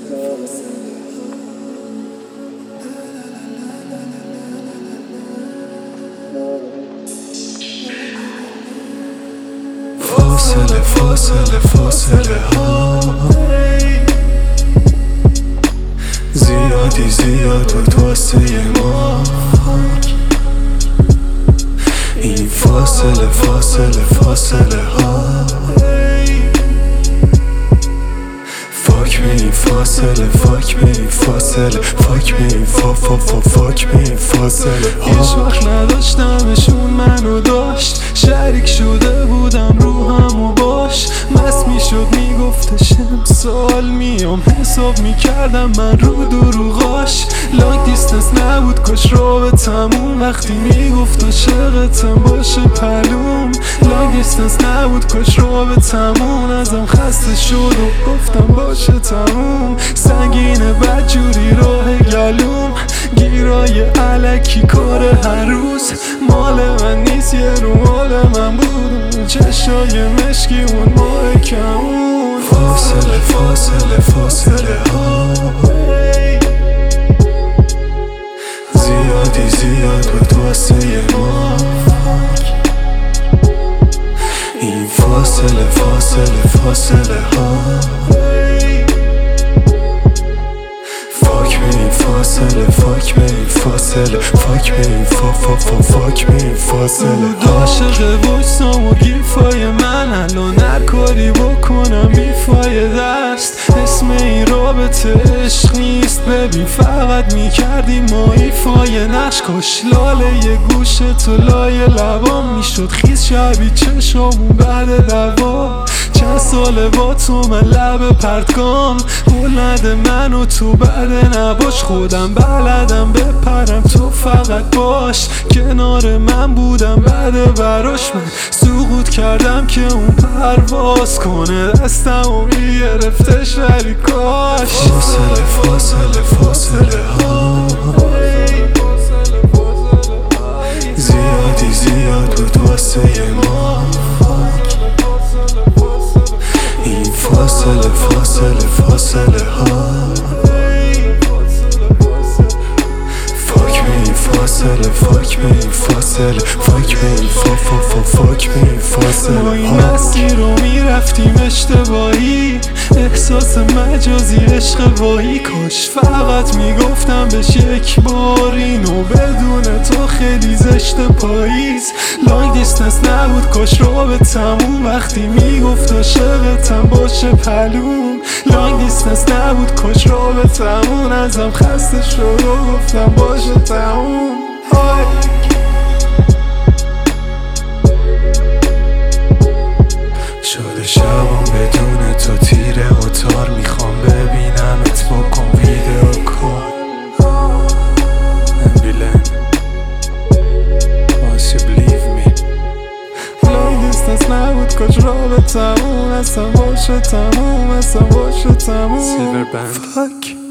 فاصله ها زیاد بود واسه ما. این فاصله ها فاک به این فاصله، فاک به این فاصله، فاک به این فاک به این فاصله ها. هیچ وقت نداشتمشون، منو داشت، شریک شده بودم روحمو باش. مست میشد میگفتش امسال میام، حساب میکردم من رو دروغاش. لانگ دیستنس نبود کاش رابطمون، وقتی میگفت عاشقتم باشه پلوم. لانگ دیستنس نبود کاش رابطمون، ازم خسته شد و گفتم باشه تموم. سنگینه بدجوری راه گلوم، گیرای علکی کار هر روز. مال من نیست یه رو مال من بود، چشای مشکی اون ماه کمون. فاصله ها زیاد بود واسه ما. این فاصله ها فاک به این فاصله، فاک به این فاصله، فاک به این فاک به این فاصله ها. عاشق وجسام و گیفای من، الان هر کاری بکنم بیفایده است. اسم این رابطه عشق نیست، ببین فقط میکردیم ما ایفای نقش. کاش لاله یه گوش تو لای لبام میشد خیز شبی چشامون بعد دوا. چند ساله با تو من لب پرتگام، قول نده من و تو بعد نباش. خودم بلدم بپرم تو فقط باش، کنار من بودم بعد براش. من سقوط کردم که اون پرواز کنه، دستم و میگرفتش ولی کاش. فاصله ها زیاد بود واسه ما. این فاصله ها فاک به این فاصله، فاک به این فاصله، فاک به این فاک به این فاصله ها. ما این مسیر رو میرفتیم اشتباهی، احساس مجازی عشق واهی. کاش فقط میگفتم بهش یک بار اینو، بدون تو خیلی زشت پاییز. لانگ دیستنس نبود کاش رابطمون، وقتی میگفت عاشقتم باشه پلوم. لانگ دیستنس نبود کاش رابطمون، ازم خسته شد و گفتم باشه تموم. شده شبم بدون تو تیره و تار، میخوام ببینمت بکن ویدیو کن. لانگ دیستنس نبود کاش رابطمون، اصلا باشه تموم، اصلا باشه تموم. Silver Band. فاک